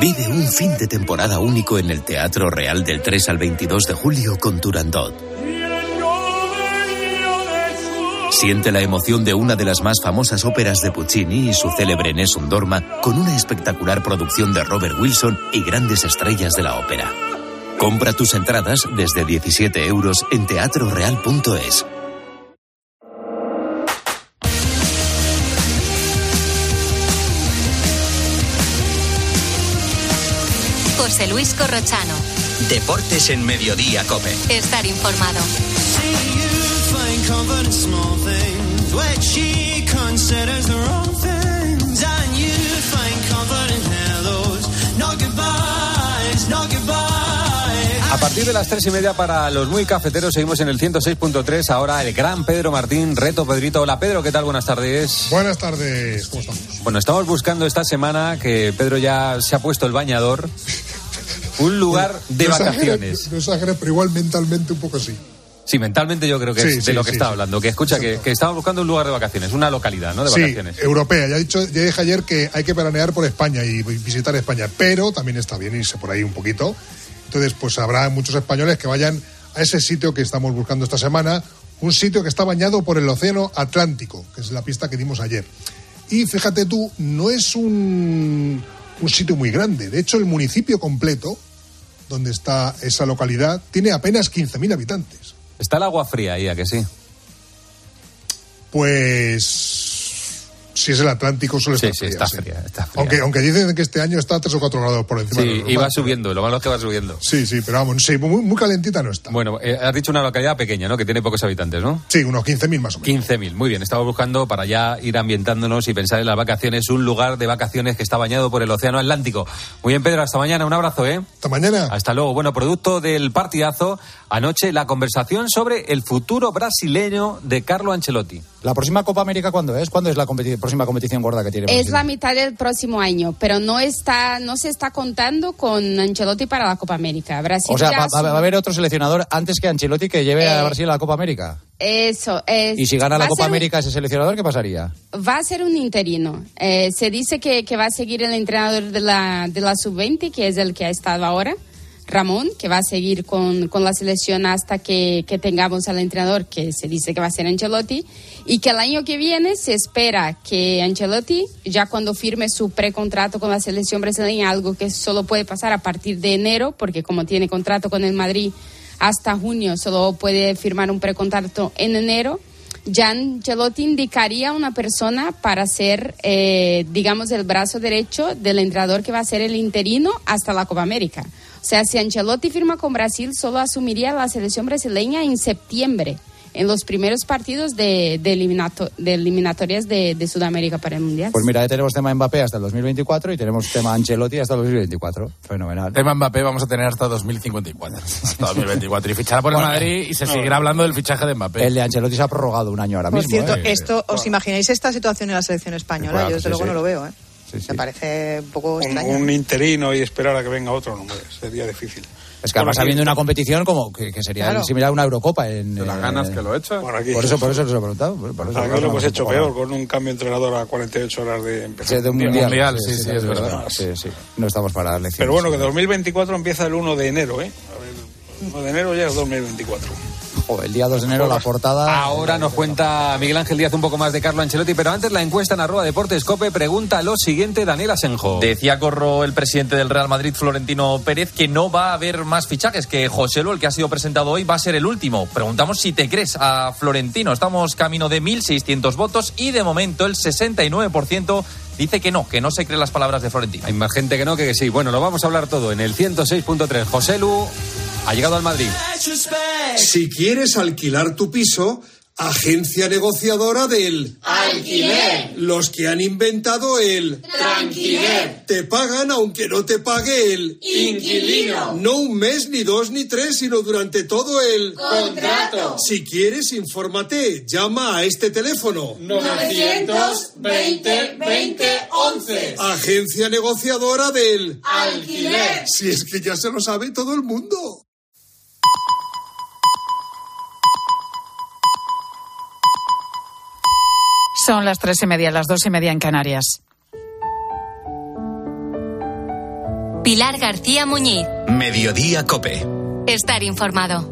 Vive un fin de temporada único en el Teatro Real del 3 al 22 de julio con Turandot. Siente la emoción de una de las más famosas óperas de Puccini y su célebre Nessun Dorma con una espectacular producción de Robert Wilson y grandes estrellas de la ópera. Compra tus entradas desde 17 euros en teatroreal.es. José Luis Corrochano. Deportes en Mediodía COPE. Estar informado. A partir de las 3:30 para los muy cafeteros seguimos en el 106.3. Ahora el gran Pedro Martín, Reto Pedrito. Hola Pedro, ¿qué tal? Buenas tardes. Buenas tardes, ¿cómo estamos? Bueno, estamos buscando esta semana que Pedro ya se ha puesto el bañador, un lugar de vacaciones. No exageres, pero igual mentalmente un poco así. Sí, mentalmente yo creo que es de lo que está hablando. Que escucha, que estamos buscando un lugar de vacaciones, una localidad, ¿no? De vacaciones. Europea. Ya dije ayer que hay que veranear por España y visitar España, pero también está bien irse por ahí un poquito. Entonces, pues habrá muchos españoles que vayan a ese sitio que estamos buscando esta semana, un sitio que está bañado por el Océano Atlántico, que es la pista que dimos ayer. Y fíjate tú, no es un sitio muy grande. De hecho, el municipio completo, donde está esa localidad, tiene apenas 15.000 habitantes. ¿Está el agua fría ahí, a que sí? Pues si es el Atlántico suele estar fría. Está fría. Aunque dicen que este año está 3 o 4 grados por encima. Sí, y va subiendo, lo malo es que va subiendo. Sí, pero vamos, sí, muy calentita no está. Bueno, has dicho una localidad pequeña, ¿no? Que tiene pocos habitantes, ¿no? Sí, unos 15.000 más o menos. 15.000, muy bien. Estamos buscando para ya ir ambientándonos y pensar en las vacaciones, un lugar de vacaciones que está bañado por el Océano Atlántico. Muy bien, Pedro, hasta mañana. Un abrazo, ¿eh? Hasta mañana. Hasta luego. Bueno, producto del partidazo, anoche la conversación sobre el futuro brasileño de Carlo Ancelotti. ¿La próxima Copa América cuándo es? ¿Cuándo es la próxima competición gorda que tiene Brasil? Es la mitad del próximo año, pero no se está contando con Ancelotti para la Copa América. Brasil, o sea, va a haber otro seleccionador antes que Ancelotti que lleve a Brasil a la Copa América. Eso es. ¿Y si gana la Copa América ese seleccionador, qué pasaría? Va a ser un interino. Se dice que va a seguir el entrenador de la Sub-20, que es el que ha estado ahora, Ramón, que va a seguir con la selección hasta que tengamos al entrenador, que se dice que va a ser Ancelotti, y que el año que viene se espera que Ancelotti, ya cuando firme su precontrato con la selección brasileña, algo que solo puede pasar a partir de enero, porque como tiene contrato con el Madrid hasta junio, solo puede firmar un precontrato en enero, ya Ancelotti indicaría una persona para ser, digamos, el brazo derecho del entrenador que va a ser el interino hasta la Copa América. O sea, si Ancelotti firma con Brasil, solo asumiría la selección brasileña en septiembre, en los primeros partidos de eliminatorias de Sudamérica para el Mundial. Pues mira, ya tenemos tema Mbappé hasta el 2024 y tenemos tema Ancelotti hasta el 2024. Fenomenal. Tema Mbappé vamos a tener hasta 2054. Hasta 2024. Y fichará por el Madrid y se seguirá hablando del fichaje de Mbappé. El de Ancelotti se ha prorrogado un año ahora mismo. Por cierto, esto, ¿os imagináis esta situación en la selección española? Yo desde luego no lo veo, ¿eh? Me parece un poco extraño. Un interino y esperar a que venga otro, no, sería difícil. Es que además habiendo una competición como que sería similar a una Eurocopa. De las ganas que lo he hecho. Por eso se lo he preguntado. Aquí lo hemos hecho peor, con un cambio de entrenador a 48 horas de empezar. De un mundial. Sí, es verdad. Sí. No estamos para dar lecciones. Pero bueno, que 2024 empieza el 1 de enero, ¿eh? A ver, el 1 de enero ya es 2024. El día 2 de enero la portada. Ahora nos cuenta Miguel Ángel Díaz un poco más de Carlo Ancelotti, pero antes la encuesta en @deportescope pregunta lo siguiente Daniel Asenjo. Decía Corro, el presidente del Real Madrid, Florentino Pérez, que no va a haber más fichajes, que Joselu, el que ha sido presentado hoy, va a ser el último. Preguntamos si te crees a Florentino. Estamos camino de 1.600 votos y de momento el 69% dice que no se cree las palabras de Florentino. Hay más gente que no que sí. Bueno, lo vamos a hablar todo en el 106.3. Joselu ha llegado al Madrid. Si quieres alquilar tu piso, agencia negociadora del alquiler. Los que han inventado el tranquiler. Te pagan aunque no te pague el inquilino. No un mes, ni 2, ni 3, sino durante todo el contrato. Si quieres, infórmate. Llama a este teléfono 920 20 11. Agencia negociadora del alquiler. Si es que ya se lo sabe todo el mundo. Son las 3:30, las 2:30 en Canarias. Pilar García Muñiz. Mediodía COPE. Estar informado.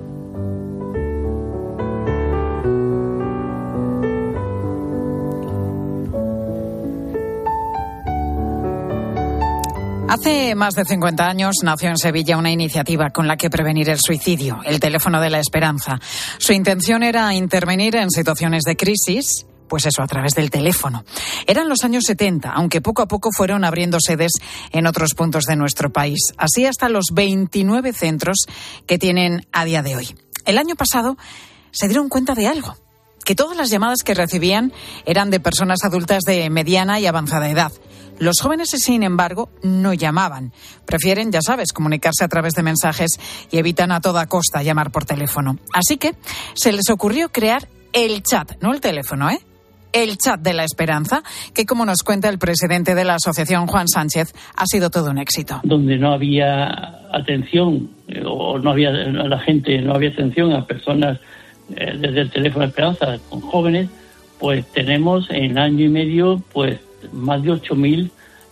Hace más de 50 años nació en Sevilla una iniciativa con la que prevenir el suicidio, el teléfono de la esperanza. Su intención era intervenir en situaciones de crisis, pues eso, a través del teléfono. Eran los años 70, aunque poco a poco fueron abriendo sedes en otros puntos de nuestro país. Así hasta los 29 centros que tienen a día de hoy. El año pasado se dieron cuenta de algo, que todas las llamadas que recibían eran de personas adultas de mediana y avanzada edad. Los jóvenes, sin embargo, no llamaban. Prefieren, ya sabes, comunicarse a través de mensajes y evitan a toda costa llamar por teléfono. Así que se les ocurrió crear el chat, no el teléfono, el chat de la esperanza, que, como nos cuenta el presidente de la asociación, Juan Sánchez, ha sido todo un éxito. Donde no había atención o no había la gente, no había atención a personas desde el teléfono de esperanza con jóvenes, pues tenemos en año y medio pues más de 8.000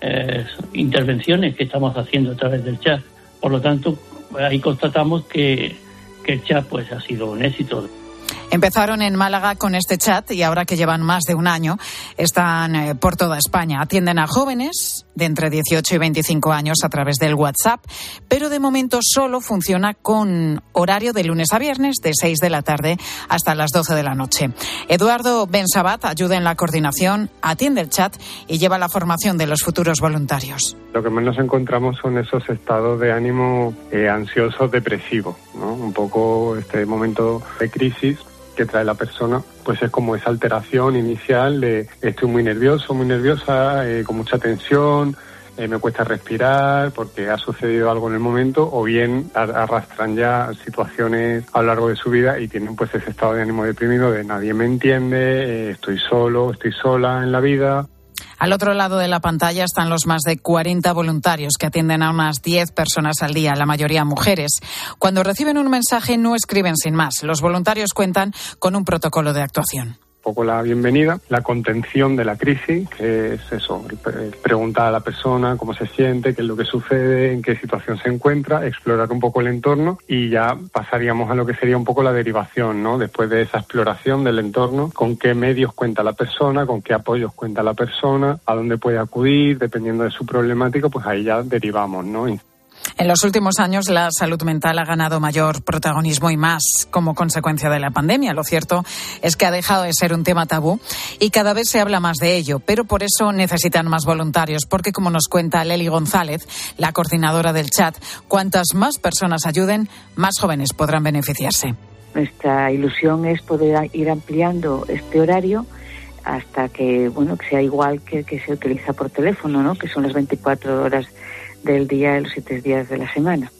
intervenciones que estamos haciendo a través del chat. Por lo tanto, ahí constatamos que el chat pues ha sido un éxito. Empezaron en Málaga con este chat y ahora que llevan más de un año están por toda España. Atienden a jóvenes de entre 18 y 25 años a través del WhatsApp, pero de momento solo funciona con horario de lunes a viernes de 6 de la tarde hasta las 12 de la noche. Eduardo Bensabat ayuda en la coordinación, atiende el chat y lleva la formación de los futuros voluntarios. Lo que más nos encontramos son esos estados de ánimo ansiosos, depresivos, ¿no? Un poco este momento de crisis que trae la persona, pues es como esa alteración inicial de estoy muy nervioso, muy nerviosa, con mucha tensión, me cuesta respirar porque ha sucedido algo en el momento, o bien arrastran ya situaciones a lo largo de su vida y tienen pues ese estado de ánimo deprimido de nadie me entiende, estoy solo, estoy sola en la vida. Al otro lado de la pantalla están los más de 40 voluntarios que atienden a unas 10 personas al día, la mayoría mujeres. Cuando reciben un mensaje no escriben sin más. Los voluntarios cuentan con un protocolo de actuación. Un poco la bienvenida, la contención de la crisis, que es eso, preguntar a la persona cómo se siente, qué es lo que sucede, en qué situación se encuentra, explorar un poco el entorno y ya pasaríamos a lo que sería un poco la derivación, ¿no? Después de esa exploración del entorno, con qué medios cuenta la persona, con qué apoyos cuenta la persona, a dónde puede acudir, dependiendo de su problemática, pues ahí ya derivamos, ¿no? En los últimos años la salud mental ha ganado mayor protagonismo y más como consecuencia de la pandemia. Lo cierto es que ha dejado de ser un tema tabú y cada vez se habla más de ello, pero por eso necesitan más voluntarios, porque como nos cuenta Leli González, la coordinadora del chat, cuantas más personas ayuden, más jóvenes podrán beneficiarse. Nuestra ilusión es poder ir ampliando este horario hasta que sea igual que se utiliza por teléfono, ¿no? Que son las 24 horas del día de los 7 días de la semana.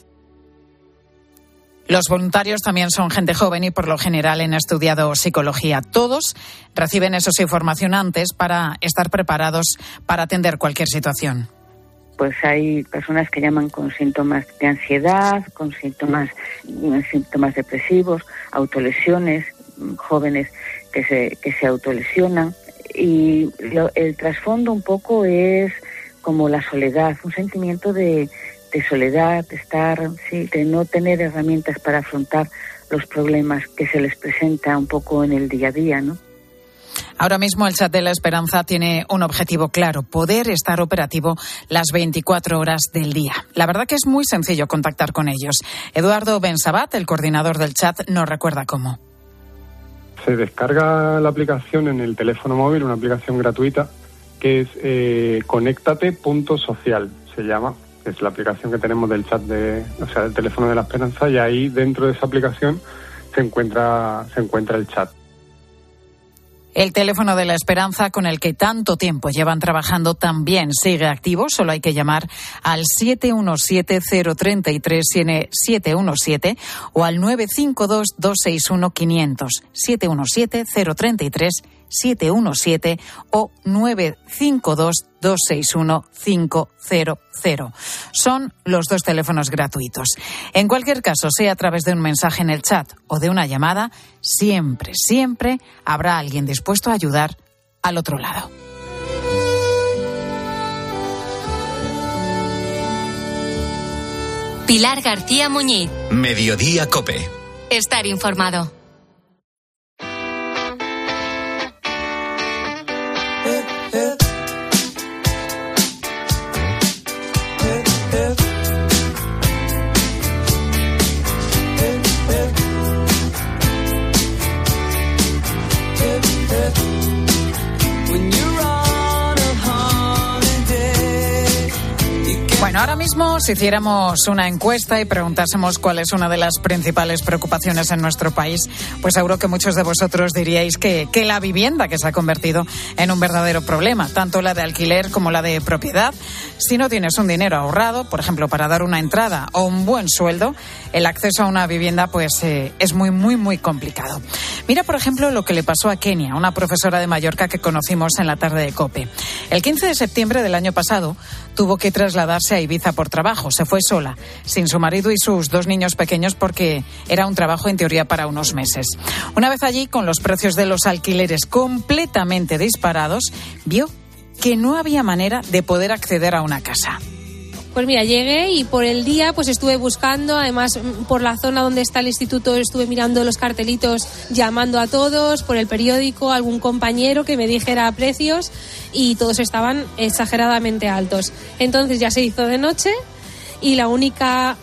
Los voluntarios también son gente joven y por lo general han estudiado psicología. Todos reciben, eso sí, formación antes para estar preparados para atender cualquier situación. Pues hay personas que llaman con síntomas de ansiedad, con síntomas depresivos, autolesiones, jóvenes que se autolesionan. Y el trasfondo un poco es como la soledad, un sentimiento de soledad, de no tener herramientas para afrontar los problemas que se les presenta un poco en el día a día, ¿no? Ahora mismo el chat de la esperanza tiene un objetivo claro, poder estar operativo las 24 horas del día. La verdad que es muy sencillo contactar con ellos. Eduardo Bensabat, el coordinador del chat, nos recuerda cómo. Se descarga la aplicación en el teléfono móvil, una aplicación gratuita, que es conéctate.social, se llama. Es la aplicación que tenemos del chat del teléfono de la esperanza, y ahí dentro de esa aplicación se encuentra el chat. El teléfono de la esperanza con el que tanto tiempo llevan trabajando también sigue activo. Solo hay que llamar al 717-033-717 o al 952-261-500. 717-033-717 o 952-261-500. Son los dos teléfonos gratuitos. En cualquier caso, sea a través de un mensaje en el chat o de una llamada, siempre, siempre habrá alguien dispuesto a ayudar al otro lado. Pilar García Muñiz. Mediodía COPE. Estar informado. Bueno, ahora mismo, si hiciéramos una encuesta y preguntásemos cuál es una de las principales preocupaciones en nuestro país, pues seguro que muchos de vosotros diríais que la vivienda, que se ha convertido en un verdadero problema, tanto la de alquiler como la de propiedad. Si no tienes un dinero ahorrado, por ejemplo, para dar una entrada o un buen sueldo, el acceso a una vivienda pues es muy complicado. Mira, por ejemplo, lo que le pasó a Kenia, una profesora de Mallorca que conocimos en la tarde de COPE. El 15 de septiembre del año pasado tuvo que trasladarse a Ibiza por trabajo. Se fue sola, sin su marido y sus 2 niños pequeños, porque era un trabajo en teoría para unos meses. Una vez allí, con los precios de los alquileres completamente disparados, vio que no había manera de poder acceder a una casa. Pues mira, llegué y por el día pues estuve buscando, además por la zona donde está el instituto estuve mirando los cartelitos, llamando a todos, por el periódico, algún compañero que me dijera precios y todos estaban exageradamente altos. Entonces ya se hizo de noche y la única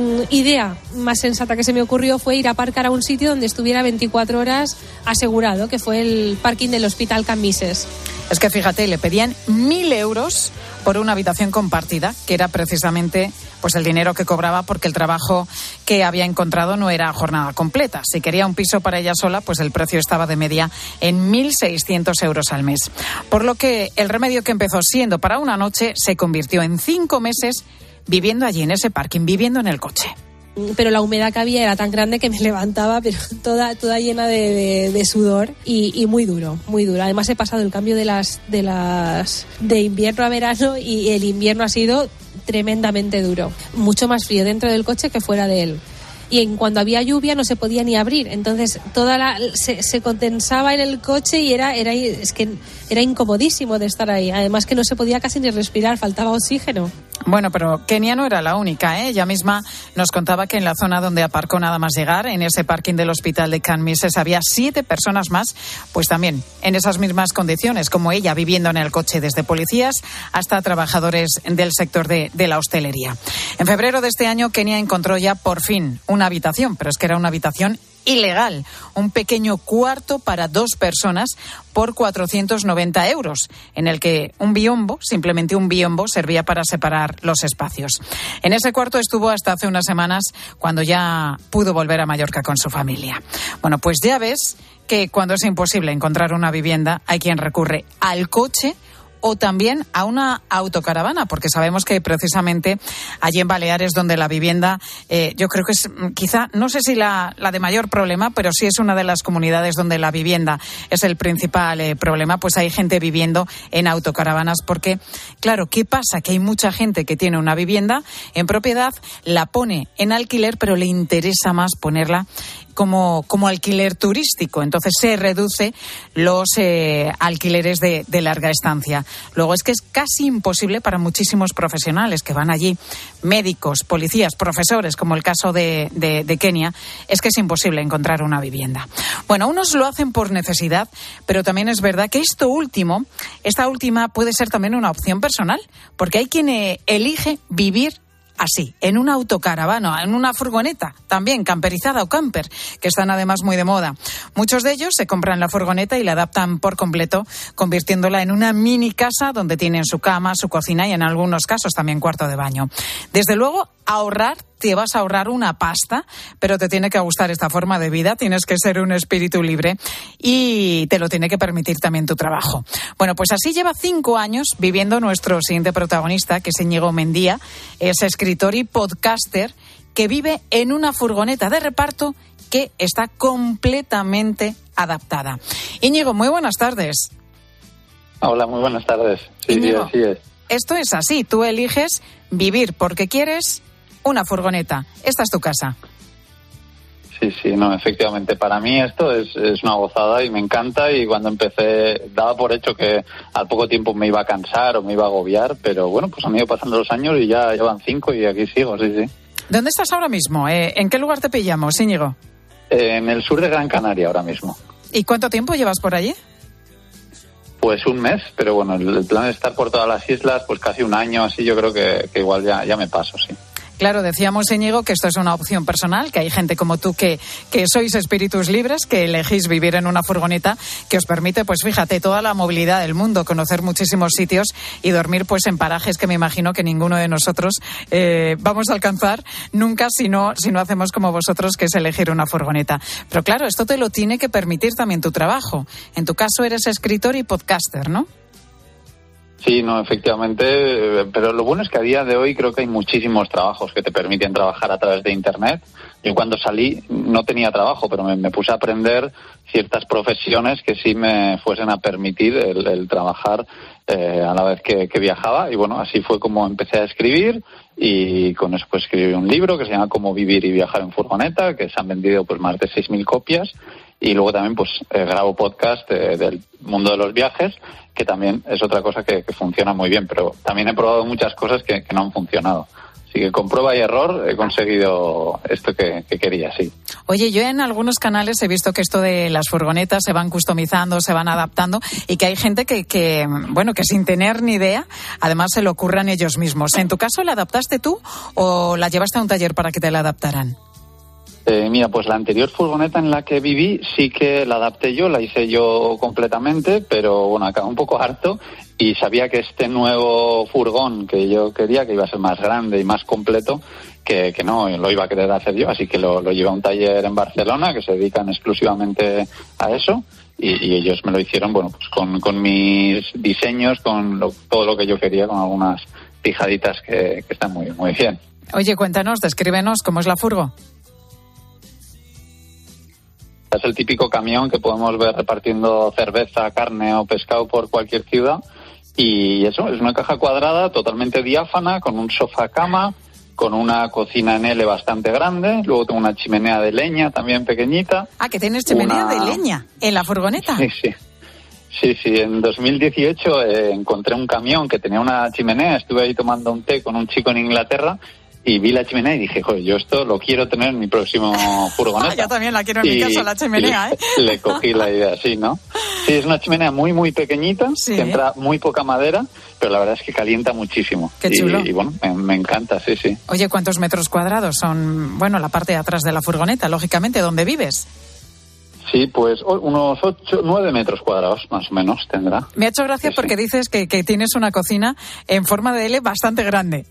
idea más sensata que se me ocurrió fue ir a aparcar a un sitio donde estuviera 24 horas asegurado, que fue el parking del Hospital Can Vises. Es que fíjate, le pedían 1.000 euros por una habitación compartida, que era precisamente pues el dinero que cobraba porque el trabajo que había encontrado no era jornada completa. Si quería un piso para ella sola, pues el precio estaba de media en 1.600 euros al mes. Por lo que el remedio que empezó siendo para una noche se convirtió en 5 meses viviendo allí en ese parking, viviendo en el coche. Pero la humedad que había era tan grande que me levantaba, pero toda llena de sudor y muy duro, muy duro. Además he pasado el cambio de invierno a verano y el invierno ha sido tremendamente duro. Mucho más frío dentro del coche que fuera de él. Y cuando había lluvia no se podía ni abrir, entonces se condensaba en el coche y era incomodísimo de estar ahí. Además que no se podía casi ni respirar, faltaba oxígeno. Bueno, pero Kenia no era la única, ¿eh? Ella misma nos contaba que en la zona donde aparcó nada más llegar, en ese parking del hospital de Can Vises, había 7 personas más, pues también en esas mismas condiciones, como ella, viviendo en el coche, desde policías hasta trabajadores del sector de la hostelería. En febrero de este año, Kenia encontró ya por fin una habitación, pero es que era una habitación ilegal, un pequeño cuarto para 2 personas por 490 euros, en el que un biombo, simplemente un biombo, servía para separar los espacios. En ese cuarto estuvo hasta hace unas semanas, cuando ya pudo volver a Mallorca con su familia. Bueno, pues ya ves que cuando es imposible encontrar una vivienda, hay quien recurre al coche o también a una autocaravana, porque sabemos que precisamente allí en Baleares, donde la vivienda, yo creo que es quizá, no sé si la de mayor problema, pero sí es una de las comunidades donde la vivienda es el principal problema, pues hay gente viviendo en autocaravanas, porque, claro, ¿qué pasa? Que hay mucha gente que tiene una vivienda en propiedad, la pone en alquiler, pero le interesa más ponerla como alquiler turístico. Entonces se reduce los alquileres de larga estancia. Luego es que es casi imposible para muchísimos profesionales que van allí, médicos, policías, profesores, como el caso de Kenia, es que es imposible encontrar una vivienda. Bueno, unos lo hacen por necesidad, pero también es verdad que esta última puede ser también una opción personal, porque hay quien elige vivir así, en una autocaravana, en una furgoneta, también camperizada o camper, que están además muy de moda. Muchos de ellos se compran la furgoneta y la adaptan por completo, convirtiéndola en una mini casa donde tienen su cama, su cocina y en algunos casos también cuarto de baño. Desde luego, te vas a ahorrar una pasta, pero te tiene que gustar esta forma de vida, tienes que ser un espíritu libre y te lo tiene que permitir también tu trabajo. Bueno, pues así lleva 5 años viviendo nuestro siguiente protagonista, que es Íñigo Mendía, es escritor y podcaster que vive en una furgoneta de reparto que está completamente adaptada. Íñigo, muy buenas tardes. Hola, muy buenas tardes. Sí, Íñigo, así es. Esto es así, tú eliges vivir porque quieres una furgoneta. Esta es tu casa. Sí, no, efectivamente. Para mí esto es una gozada y me encanta, y cuando empecé daba por hecho que al poco tiempo me iba a cansar o me iba a agobiar, pero bueno, pues han ido pasando los años y ya llevan 5 y aquí sigo, sí. ¿Dónde estás ahora mismo? ¿En qué lugar te pillamos, Íñigo? En el sur de Gran Canaria ahora mismo. ¿Y cuánto tiempo llevas por allí? Pues un mes, pero bueno, el plan de estar por todas las islas, pues casi un año, así yo creo que igual ya me paso, sí. Claro, decíamos, Íñigo, que esto es una opción personal, que hay gente como tú que sois espíritus libres, que elegís vivir en una furgoneta que os permite, pues fíjate, toda la movilidad del mundo, conocer muchísimos sitios y dormir pues en parajes que me imagino que ninguno de nosotros vamos a alcanzar nunca si no hacemos como vosotros, que es elegir una furgoneta. Pero claro, esto te lo tiene que permitir también tu trabajo. En tu caso eres escritor y podcaster, ¿no? Sí, no, efectivamente, pero lo bueno es que a día de hoy creo que hay muchísimos trabajos que te permiten trabajar a través de Internet. Yo cuando salí no tenía trabajo, pero me puse a aprender ciertas profesiones que sí me fuesen a permitir el trabajar a la vez que viajaba. Y bueno, así fue como empecé a escribir y con eso pues escribí un libro que se llama Cómo vivir y viajar en furgoneta, que se han vendido pues más de 6.000 copias. Y luego también pues grabo podcast del mundo de los viajes, que también es otra cosa que funciona muy bien, pero también he probado muchas cosas que no han funcionado. Así que con prueba y error he conseguido esto que quería, sí. Oye, yo en algunos canales he visto que esto de las furgonetas se van customizando, se van adaptando y que hay gente que sin tener ni idea, además se lo ocurran ellos mismos. ¿En tu caso la adaptaste tú o la llevaste a un taller para que te la adaptaran? Mira, pues la anterior furgoneta en la que viví sí que la adapté yo, la hice yo completamente, pero bueno, acabé un poco harto y sabía que este nuevo furgón que yo quería, que iba a ser más grande y más completo, que no lo iba a querer hacer yo, así que lo llevé a un taller en Barcelona que se dedican exclusivamente a eso y ellos me lo hicieron, bueno, pues con mis diseños, todo lo que yo quería, con algunas pijaditas que están muy, muy bien. Oye, cuéntanos, descríbenos cómo es la furgo. Es el típico camión que podemos ver repartiendo cerveza, carne o pescado por cualquier ciudad. Y eso, es una caja cuadrada totalmente diáfana, con un sofá cama, con una cocina en L bastante grande. Luego tengo una chimenea de leña también pequeñita. Ah, que tienes chimenea de leña en la furgoneta. Sí, en 2018 encontré un camión que tenía una chimenea. Estuve ahí tomando un té con un chico en Inglaterra y vi la chimenea y dije, joder, yo esto lo quiero tener en mi próximo furgoneta. Yo también la quiero en mi casa, la chimenea, Le cogí la idea, sí, ¿no? Sí, es una chimenea muy, muy pequeñita, que entra muy poca madera, pero la verdad es que calienta muchísimo. Qué chulo. Y bueno, me encanta, sí. Oye, ¿cuántos metros cuadrados son, la parte de atrás de la furgoneta, lógicamente, donde vives? Sí, pues unos 9 metros cuadrados, más o menos, tendrá. Me ha hecho gracia porque dices que tienes una cocina en forma de L bastante grande.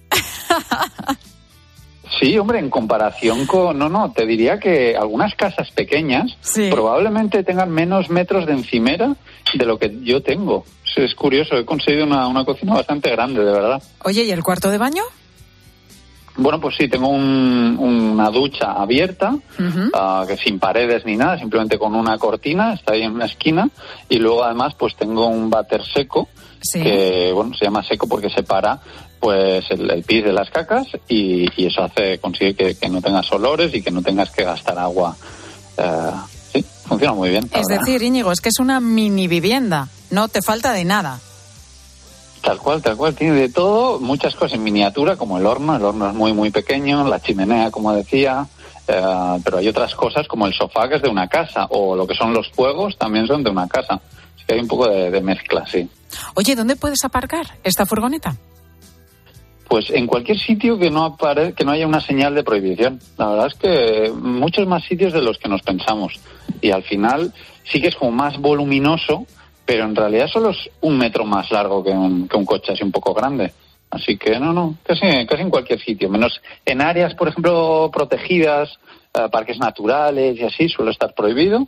Sí, hombre, en comparación con... No, te diría que algunas casas pequeñas probablemente tengan menos metros de encimera de lo que yo tengo. Es curioso, he conseguido una cocina bastante grande, de verdad. Oye, ¿y el cuarto de baño? Bueno, pues sí, tengo una ducha abierta, que sin paredes ni nada, simplemente con una cortina, está ahí en una esquina, y luego además pues tengo un váter seco, que se llama seco porque separa pues el pis de las cacas y eso consigue que no tengas olores y que no tengas que gastar agua. Sí, funciona muy bien. Es decir, Íñigo, es que es una mini vivienda, no te falta de nada. Tal cual, tiene de todo, muchas cosas en miniatura, como el horno es muy, muy pequeño, la chimenea, como decía, pero hay otras cosas como el sofá, que es de una casa, o lo que son los fuegos, también son de una casa. Así que hay un poco de mezcla, sí. Oye, ¿dónde puedes aparcar esta furgoneta? Pues en cualquier sitio que no haya una señal de prohibición. La verdad es que muchos más sitios de los que nos pensamos. Y al final sí que es como más voluminoso, pero en realidad solo es 1 metro más largo que un coche así un poco grande. Así que casi en cualquier sitio, menos en áreas, por ejemplo, protegidas, parques naturales y así, suele estar prohibido.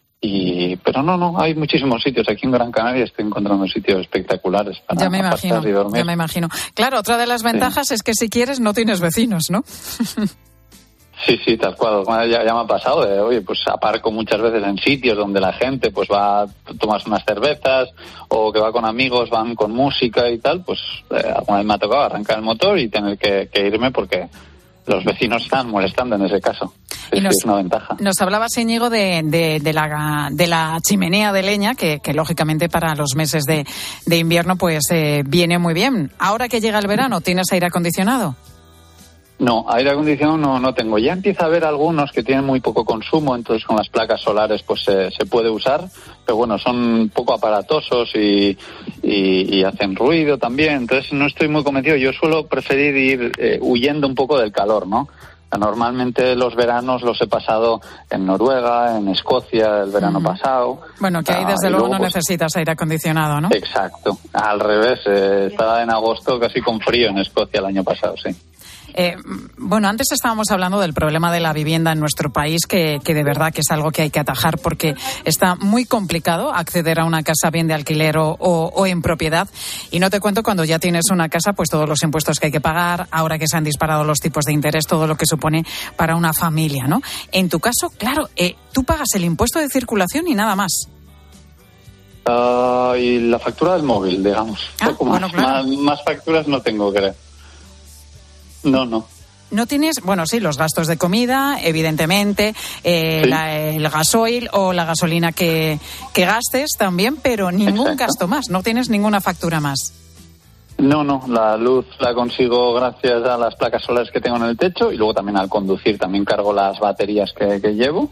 Pero hay muchísimos sitios. Aquí en Gran Canaria estoy encontrando sitios espectaculares para pasar y dormir. Ya me imagino. Claro, otra de las ventajas es que si quieres no tienes vecinos, ¿no? Sí, tal cual. Ya me ha pasado oye, pues aparco muchas veces en sitios donde la gente pues va a tomarse unas cervezas o que va con amigos, van con música y tal, pues alguna vez me ha tocado arrancar el motor y tener que irme porque los vecinos están molestando en ese caso. Es una ventaja. Nos hablabas, Íñigo, de la chimenea de leña, que lógicamente para los meses de invierno pues viene muy bien. Ahora que llega el verano, ¿tienes aire acondicionado? No, aire acondicionado no tengo. Ya empieza a haber algunos que tienen muy poco consumo, entonces con las placas solares pues se puede usar, pero bueno, son poco aparatosos y hacen ruido también, entonces no estoy muy convencido. Yo suelo preferir ir huyendo un poco del calor, ¿no? Normalmente los veranos los he pasado en Noruega, en Escocia el verano pasado. Bueno, que ahí desde luego no necesitas aire acondicionado, ¿no? Exacto, al revés, estaba en agosto casi con frío en Escocia el año pasado, sí. Bueno, antes estábamos hablando del problema de la vivienda en nuestro país, que de verdad que es algo que hay que atajar porque está muy complicado acceder a una casa bien de alquiler o en propiedad. Y no te cuento cuando ya tienes una casa, pues todos los impuestos que hay que pagar, ahora que se han disparado los tipos de interés, todo lo que supone para una familia, ¿no? En tu caso, claro, tú pagas el impuesto de circulación y nada más. Y la factura del móvil, digamos. Poco bueno, más. Claro. Más facturas no tengo, creo. No. No tienes, bueno, sí, los gastos de comida, evidentemente, sí. El gasoil o la gasolina que gastes también, pero ningún gasto más, no tienes ninguna factura más. No, la luz la consigo gracias a las placas solares que tengo en el techo y luego también al conducir también cargo las baterías que llevo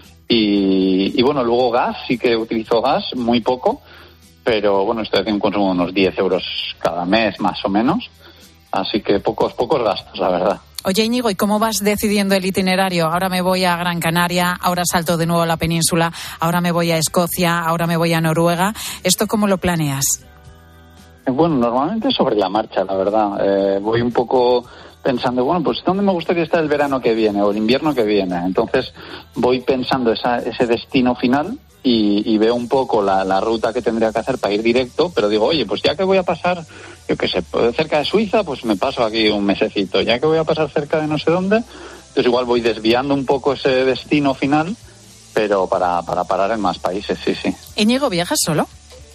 y bueno, luego gas, sí que utilizo gas, muy poco, pero bueno, estoy haciendo un consumo de unos 10 euros cada mes, más o menos. Así que pocos gastos, la verdad. Oye, Íñigo, ¿y cómo vas decidiendo el itinerario? Ahora me voy a Gran Canaria, ahora salto de nuevo a la península, ahora me voy a Escocia, ahora me voy a Noruega. ¿Esto cómo lo planeas? Bueno, normalmente sobre la marcha, la verdad. Voy un poco pensando, bueno, pues ¿dónde me gustaría estar el verano que viene o el invierno que viene? Entonces voy pensando ese destino final y veo un poco la ruta que tendría que hacer para ir directo, pero digo, oye, pues ya que voy a pasar, yo qué sé, cerca de Suiza, pues me paso aquí un mesecito. Ya que voy a pasar cerca de no sé dónde, pues igual voy desviando un poco ese destino final, pero para parar en más países, sí. ¿Íñigo, viajas solo?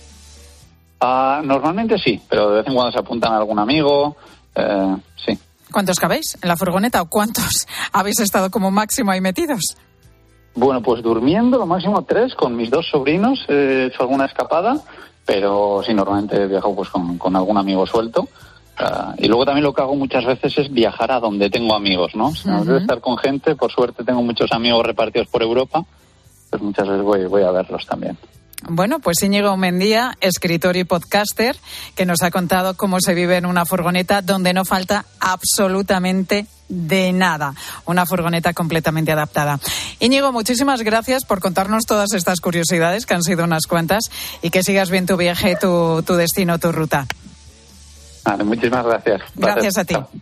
Normalmente sí, pero de vez en cuando se apuntan a algún amigo, sí. ¿Cuántos cabéis en la furgoneta o cuántos habéis estado como máximo ahí metidos? Bueno, pues durmiendo lo máximo 3 con mis 2 sobrinos, he hecho alguna escapada, pero sí, normalmente viajo pues con algún amigo suelto. Y luego también lo que hago muchas veces es viajar a donde tengo amigos, ¿no? Si no de estar con gente, por suerte tengo muchos amigos repartidos por Europa, pues muchas veces voy a verlos también. Bueno, pues Íñigo Mendía, escritor y podcaster, que nos ha contado cómo se vive en una furgoneta donde no falta absolutamente de nada. Una furgoneta completamente adaptada. Íñigo, muchísimas gracias por contarnos todas estas curiosidades, que han sido unas cuantas, y que sigas bien tu viaje, tu destino, tu ruta. Vale, muchísimas gracias. Gracias a ti. Chao.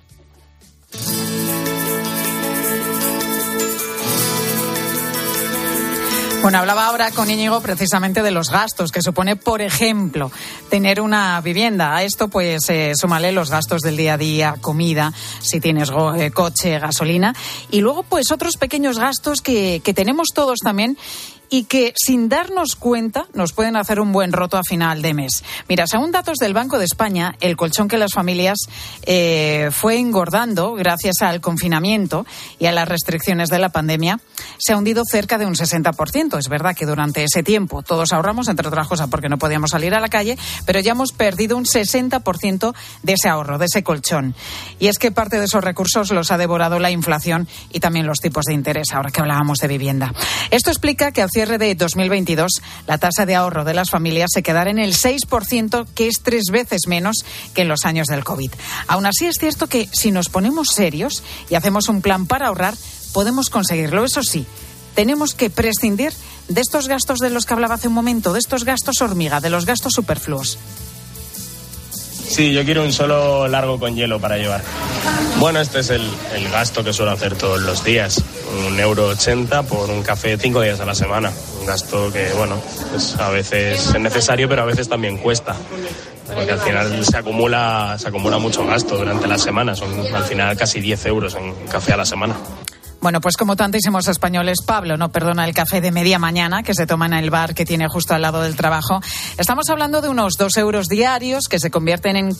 Bueno, hablaba ahora con Íñigo precisamente de los gastos que supone, por ejemplo, tener una vivienda. A esto, pues, súmale los gastos del día a día, comida, si tienes coche, gasolina. Y luego, pues, otros pequeños gastos que tenemos todos también y que, sin darnos cuenta, nos pueden hacer un buen roto a final de mes. Mira, según datos del Banco de España, el colchón que las familias fue engordando gracias al confinamiento y a las restricciones de la pandemia se ha hundido cerca de un 60%. Es verdad que durante ese tiempo todos ahorramos, entre otras cosas porque no podíamos salir a la calle, pero ya hemos perdido un 60% de ese ahorro, de ese colchón. Y es que parte de esos recursos los ha devorado la inflación y también los tipos de interés, ahora que hablábamos de vivienda. Esto explica que al cierre de 2022 la tasa de ahorro de las familias se quedará en el 6%, que es 3 veces menos que en los años del COVID. Aún así, es cierto que si nos ponemos serios y hacemos un plan para ahorrar, podemos conseguirlo. Eso sí, tenemos que prescindir de estos gastos de los que hablaba hace un momento, de estos gastos hormiga, de los gastos superfluos. Sí, yo quiero un solo largo con hielo para llevar. Bueno, este es el gasto que suelo hacer todos los días. 1,80 € por un café 5 días a la semana. Un gasto que, bueno, pues a veces es necesario, pero a veces también cuesta. Porque al final se acumula mucho gasto durante la semana. Son al final casi 10 euros en café a la semana. Bueno, pues como tantísimos españoles, Pablo no perdona el café de media mañana que se toma en el bar que tiene justo al lado del trabajo. Estamos hablando de unos 2 euros diarios que se convierten en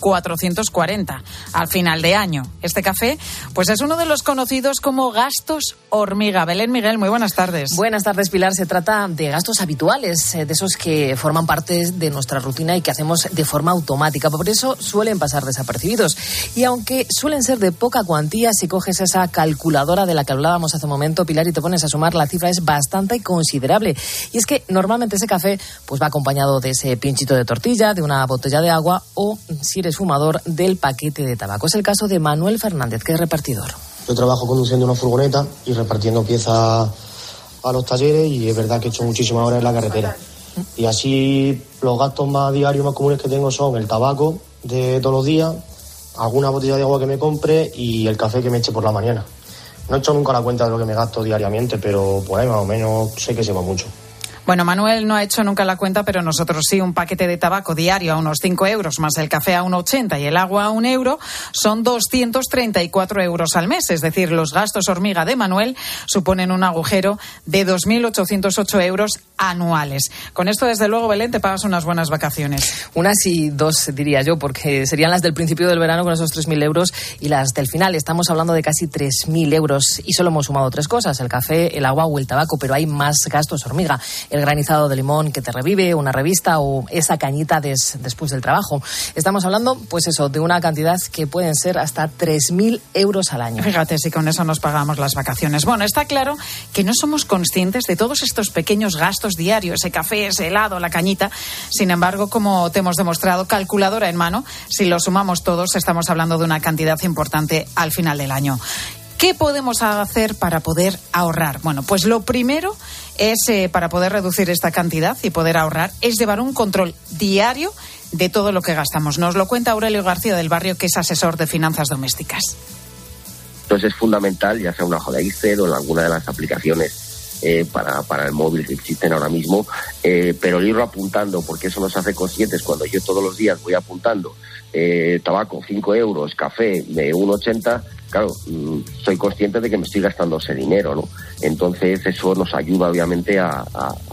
440 al final de año. Este café, pues es uno de los conocidos como gastos hormiga. Belén Miguel, muy buenas tardes. Buenas tardes, Pilar. Se trata de gastos habituales, de esos que forman parte de nuestra rutina y que hacemos de forma automática. Por eso suelen pasar desapercibidos. Y aunque suelen ser de poca cuantía, si coges esa calculadora de la que hablábamos hace un momento, Pilar, y te pones a sumar, la cifra es bastante considerable. Y es que normalmente ese café pues va acompañado de ese pinchito de tortilla, de una botella de agua o, si eres fumador, del paquete de tabaco. Es el caso de Manuel Fernández, que es repartidor. Yo trabajo conduciendo una furgoneta y repartiendo piezas a los talleres, y es verdad que he hecho muchísimas horas en la carretera. Y así los gastos más diarios, más comunes que tengo son el tabaco de todos los días, alguna botella de agua que me compre y el café que me eche por la mañana. No he hecho nunca la cuenta de lo que me gasto diariamente, pero por ahí más o menos sé que se va mucho. Bueno, Manuel no ha hecho nunca la cuenta, pero nosotros sí. Un paquete de tabaco diario a unos 5 euros, más el café a 1,80 y el agua a 1 euro, son 234 euros al mes. Es decir, los gastos hormiga de Manuel suponen un agujero de 2.808 euros anuales. Con esto, desde luego, Belén, te pagas unas buenas vacaciones. Unas y dos, diría yo, porque serían las del principio del verano con esos 3.000 euros y las del final. Estamos hablando de casi 3.000 euros y solo hemos sumado 3 cosas: el café, el agua o el tabaco, pero hay más gastos hormiga. El granizado de limón que te revive, una revista o esa cañita después del trabajo. Estamos hablando, pues eso, de una cantidad que pueden ser hasta 3.000 euros al año. Fíjate, si con eso nos pagamos las vacaciones. Bueno, está claro que no somos conscientes de todos estos pequeños gastos diarios, ese café, ese helado, la cañita. Sin embargo, como te hemos demostrado, calculadora en mano, si lo sumamos todos, estamos hablando de una cantidad importante al final del año. ¿Qué podemos hacer para poder ahorrar? Bueno, pues lo primero es, para poder reducir esta cantidad y poder ahorrar, es llevar un control diario de todo lo que gastamos. Nos lo cuenta Aurelio García del Barrio, que es asesor de finanzas domésticas. Entonces es fundamental, ya sea una hoja de Excel o en alguna de las aplicaciones para el móvil que existen ahora mismo, pero irlo apuntando, porque eso nos hace conscientes. Cuando yo todos los días voy apuntando tabaco 5 euros, café de 1,80, claro, soy consciente de que me estoy gastando ese dinero, ¿no? Entonces eso nos ayuda obviamente a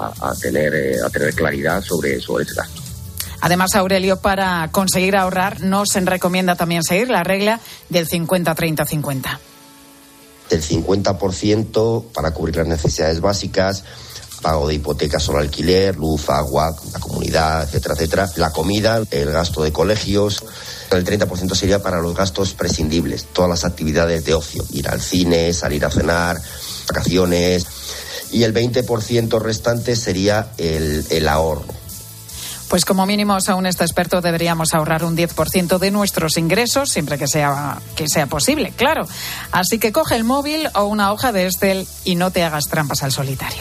tener claridad sobre ese gasto. Además, Aurelio, para conseguir ahorrar, nos recomienda también seguir la regla del 50-30-50. Del 50% para cubrir las necesidades básicas, pago de hipotecas o alquiler, luz, agua, la comunidad, etcétera, etcétera. La comida, el gasto de colegios. El 30% sería para los gastos prescindibles, todas las actividades de ocio, ir al cine, salir a cenar, vacaciones. Y el 20% restante sería el ahorro. Pues como mínimo, según este experto, deberíamos ahorrar un 10% de nuestros ingresos, siempre que sea posible, claro. Así que coge el móvil o una hoja de Excel y no te hagas trampas al solitario.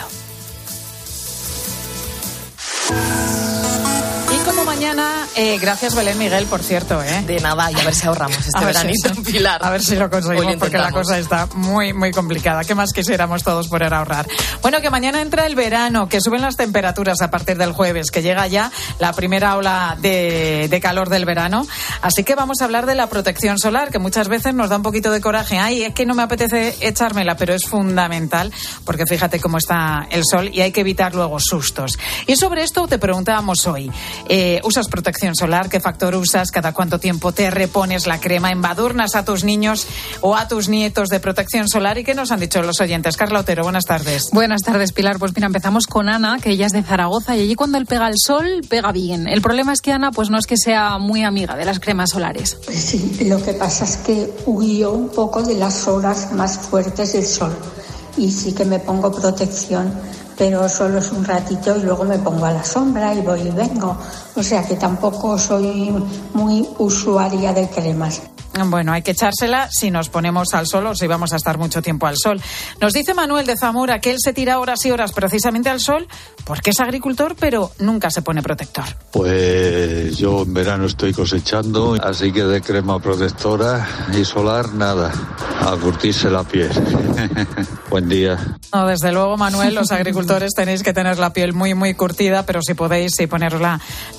Mañana, gracias Belén Miguel, por cierto. De nada, y a ver si ahorramos este veranito, Pilar. A ver si lo conseguimos, porque la cosa está muy, muy complicada. ¿Qué más quisiéramos todos poder ahorrar? Bueno, que mañana entra el verano, que suben las temperaturas a partir del jueves, que llega ya la primera ola de calor del verano. Así que vamos a hablar de la protección solar, que muchas veces nos da un poquito de coraje. Ay, es que no me apetece echármela, pero es fundamental, porque fíjate cómo está el sol y hay que evitar luego sustos. Y sobre esto te preguntábamos hoy. ¿Usas protección solar? ¿Qué factor usas? ¿Cada cuánto tiempo te repones la crema? ¿Embadurnas a tus niños o a tus nietos de protección solar? ¿Y qué nos han dicho los oyentes? Carla Otero, buenas tardes. Buenas tardes, Pilar. Pues mira, empezamos con Ana, que ella es de Zaragoza, y allí cuando él pega el sol, pega bien. El problema es que Ana pues no es que sea muy amiga de las cremas solares. Pues sí, lo que pasa es que huyo un poco de las horas más fuertes del sol y sí que me pongo protección, pero solo es un ratito y luego me pongo a la sombra y voy y vengo. O sea que tampoco soy muy usuaria de cremas. Bueno, hay que echársela si nos ponemos al sol o si vamos a estar mucho tiempo al sol. Nos dice Manuel de Zamora que él se tira horas y horas precisamente al sol porque es agricultor, pero nunca se pone protector. Pues yo en verano estoy cosechando, así que de crema protectora y solar nada, a curtirse la piel. Buen día. No, desde luego, Manuel, los agricultores tenéis que tener la piel muy, muy curtida, pero si podéis, sí, poneros la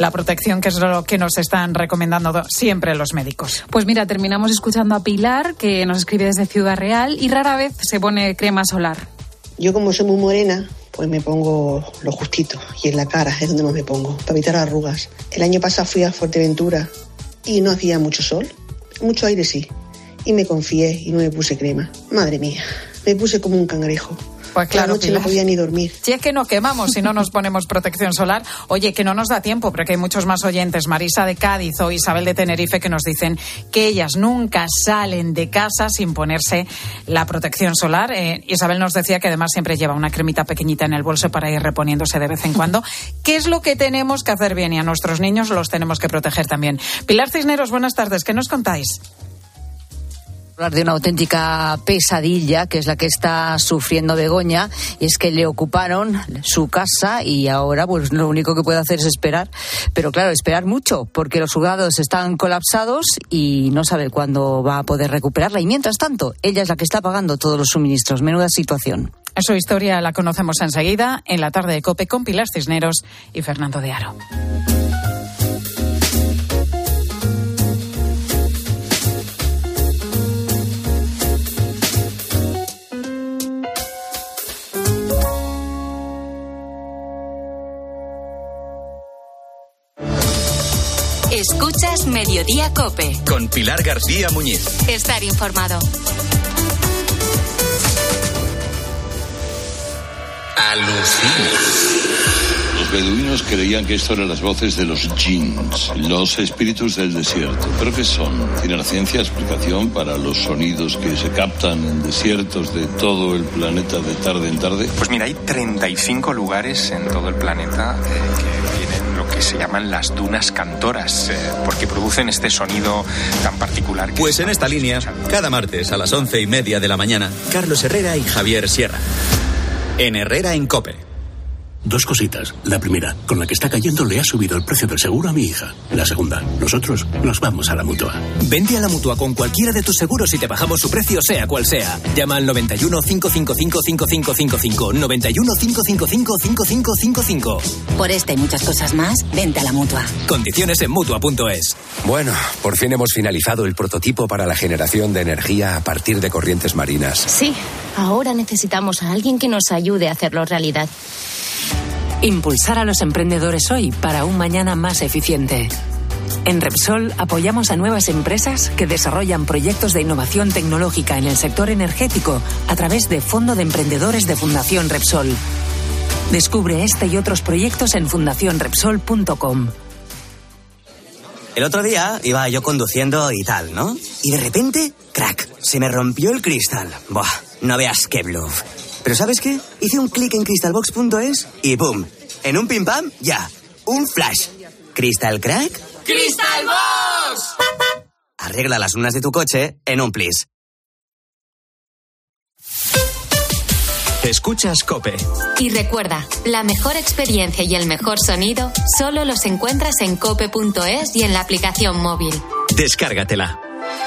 la protección, que es lo que nos están recomendando siempre los médicos. Pues mira, terminamos escuchando a Pilar, que nos escribe desde Ciudad Real, y rara vez se pone crema solar. Yo, como soy muy morena, pues me pongo lo justito, y en la cara es donde más me pongo, para evitar arrugas. El año pasado fui a Fuerteventura y no hacía mucho sol, mucho aire sí, y me confié y no me puse crema. Madre mía, me puse como un cangrejo. Pues claro, la noche no podía ni dormir. Si es que nos quemamos si no nos ponemos protección solar. Oye, que no nos da tiempo, pero que hay muchos más oyentes. Marisa de Cádiz o Isabel de Tenerife, que nos dicen que ellas nunca salen de casa sin ponerse la protección solar. Isabel nos decía que además siempre lleva una cremita pequeñita en el bolso para ir reponiéndose de vez en cuando. ¿Qué es lo que tenemos que hacer bien? Y a nuestros niños los tenemos que proteger también. Pilar Cisneros, buenas tardes. ¿Qué nos contáis? Hablar de una auténtica pesadilla, que es la que está sufriendo Begoña, y es que le ocuparon su casa y ahora pues lo único que puede hacer es esperar, pero claro, esperar mucho, porque los juzgados están colapsados y no sabe cuándo va a poder recuperarla, y mientras tanto, ella es la que está pagando todos los suministros. Menuda situación. Su historia la conocemos enseguida en la tarde de COPE con Pilar Cisneros y Fernando de Aro. Escuchas Mediodía COPE. Con Pilar García Muñiz. Estar informado. Alucina. Los beduinos creían que esto eran las voces de los jinns, los espíritus del desierto. ¿Pero qué son? ¿Tiene la ciencia explicación para los sonidos que se captan en desiertos de todo el planeta de tarde en tarde? Pues mira, hay 35 lugares en todo el planeta que tienen lo que se llaman las dunas cantoras, porque producen este sonido tan particular. Pues en esta línea, cada martes a las 11:30 de la mañana, Carlos Herrera y Javier Sierra. En Herrera en COPE. Dos cositas. La primera, con la que está cayendo le ha subido el precio del seguro a mi hija. La segunda, nosotros nos vamos a la Mutua. Vente a la Mutua con cualquiera de tus seguros y te bajamos su precio sea cual sea. Llama al 91 555 5555. 91 555 5555. Por esta y muchas cosas más, vente a la Mutua. Condiciones en Mutua.es. Bueno, por fin hemos finalizado el prototipo para la generación de energía a partir de corrientes marinas. Sí, ahora necesitamos a alguien que nos ayude a hacerlo realidad. Impulsar a los emprendedores hoy para un mañana más eficiente. En Repsol apoyamos a nuevas empresas que desarrollan proyectos de innovación tecnológica en el sector energético a través de Fondo de Emprendedores de Fundación Repsol. Descubre este y otros proyectos en fundacionrepsol.com. El otro día iba yo conduciendo y tal, ¿no? Y de repente, crack, se me rompió el cristal. Buah, no veas qué bluff. Pero ¿sabes qué? Hice un clic en crystalbox.es y ¡boom! En un pim pam, ya. Un flash. ¿Crystal crack? ¡Crystal Box! Arregla las lunas de tu coche en un plis. Escuchas COPE. Y recuerda, la mejor experiencia y el mejor sonido solo los encuentras en cope.es y en la aplicación móvil. Descárgatela.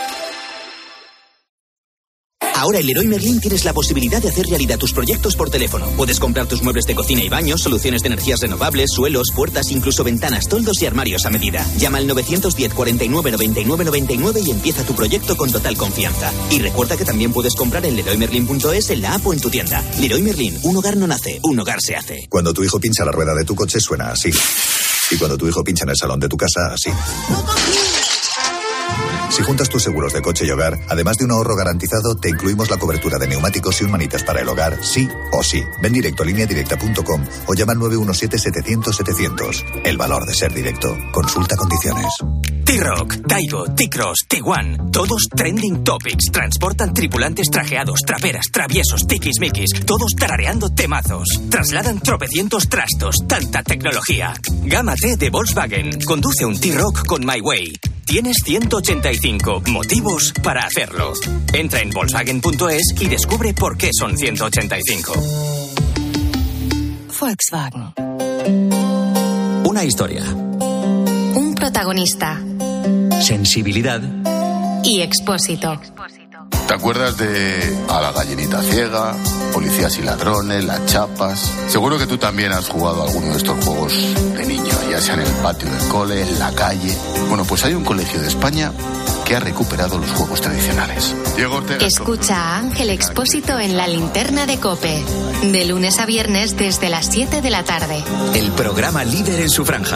Ahora en Leroy Merlin tienes la posibilidad de hacer realidad tus proyectos por teléfono. Puedes comprar tus muebles de cocina y baños, soluciones de energías renovables, suelos, puertas, incluso ventanas, toldos y armarios a medida. Llama al 910 49 99 99 y empieza tu proyecto con total confianza. Y recuerda que también puedes comprar en leroymerlin.es, en la app o en tu tienda. Leroy Merlin, un hogar no nace, un hogar se hace. Cuando tu hijo pincha la rueda de tu coche suena así. Y cuando tu hijo pincha en el salón de tu casa, así. Si juntas tus seguros de coche y hogar, además de un ahorro garantizado, te incluimos la cobertura de neumáticos y un manitas para el hogar, sí o sí. Ven directo a lineadirecta.com o llama al 917-700-700. El valor de ser directo. Consulta condiciones. T-Rock, Taigo, T-Cross, T1, todos trending topics. Transportan tripulantes trajeados, traperas, traviesos, tiquismiquis, todos tarareando temazos. Trasladan tropecientos trastos, tanta tecnología. Gama T de Volkswagen. Conduce un T-Rock con My Way. Tienes 185 motivos para hacerlo. Entra en Volkswagen.es y descubre por qué son 185. Volkswagen. Una historia. Un protagonista. Sensibilidad. Y Expósito. ¿Te acuerdas de A la gallinita ciega, Policías y ladrones, Las chapas? Seguro que tú también has jugado a alguno de estos juegos de niño, ya sea en el patio del cole, en la calle. Bueno, pues hay un colegio de España que ha recuperado los juegos tradicionales. Diego Ortega. Escucha a Ángel Expósito en La Linterna de COPE, de lunes a viernes desde las 7 de la tarde. El programa líder en su franja.